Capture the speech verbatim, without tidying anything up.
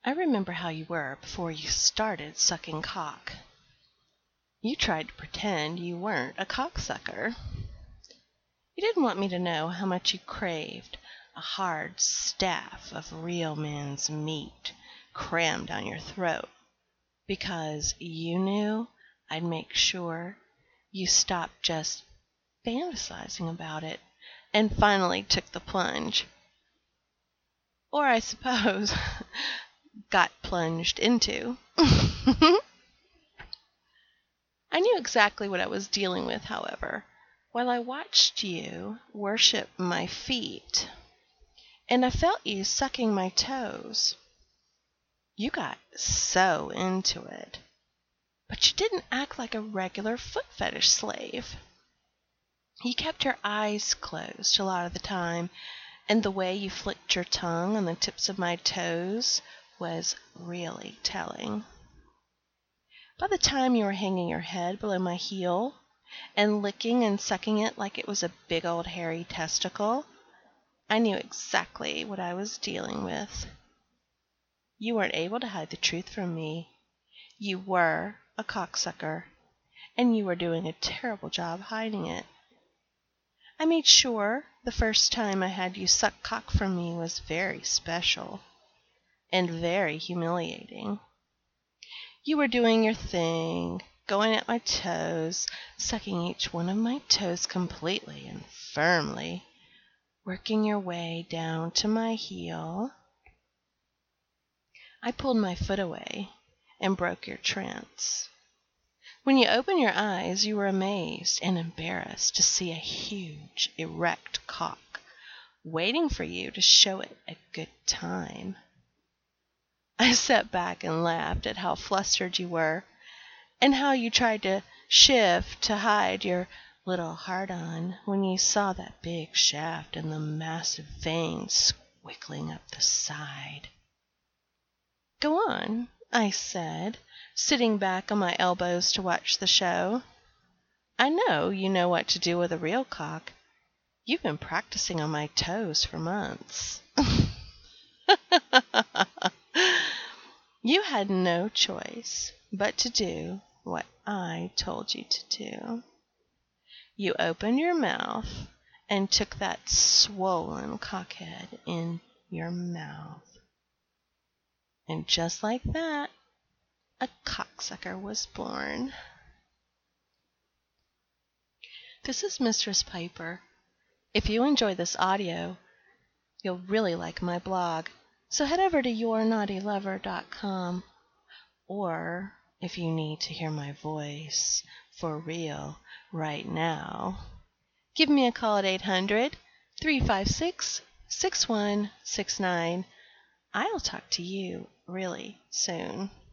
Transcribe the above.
I remember how you were before you started sucking cock. You tried to pretend you weren't a cocksucker. You didn't want me to know how much you craved a hard staff of real man's meat crammed down your throat, because you knew I'd make sure you stopped just fantasizing about it and finally took the plunge. Or I suppose got plunged into. I knew exactly what I was dealing with, however, while I watched you worship my feet, and I felt you sucking my toes. You got so into it, but you didn't act like a regular foot fetish slave. You kept your eyes closed a lot of the time, and the way you flicked your tongue on the tips of my toes was really telling. By the time you were hanging your head below my heel and licking and sucking it like it was a big old hairy testicle, I knew exactly what I was dealing with. You weren't able to hide the truth from me. You were a cocksucker, and you were doing a terrible job hiding it. I made sure the first time I had you suck cock from me was very special and very humiliating. You were doing your thing, going at my toes, sucking each one of my toes completely and firmly, working your way down to my heel. I pulled my foot away and broke your trance. When you opened your eyes, you were amazed and embarrassed to see a huge, erect cock waiting for you to show it a good time. I sat back and laughed at how flustered you were, and how you tried to shift to hide your little heart-on when you saw that big shaft and the massive veins squiggling up the side. "Go on," I said, sitting back on my elbows to watch the show. "I know you know what to do with a real cock. You've been practicing on my toes for months." You had no choice but to do what I told you to do. You opened your mouth and took that swollen cockhead in your mouth. And just like that, a cocksucker was born. This is Mistress Piper. If you enjoy this audio, you'll really like my blog, so head over to your naughty lover dot com. Or, if you need to hear my voice for real right now, give me a call at eight hundred, three five six, six one six nine. I'll talk to you really soon.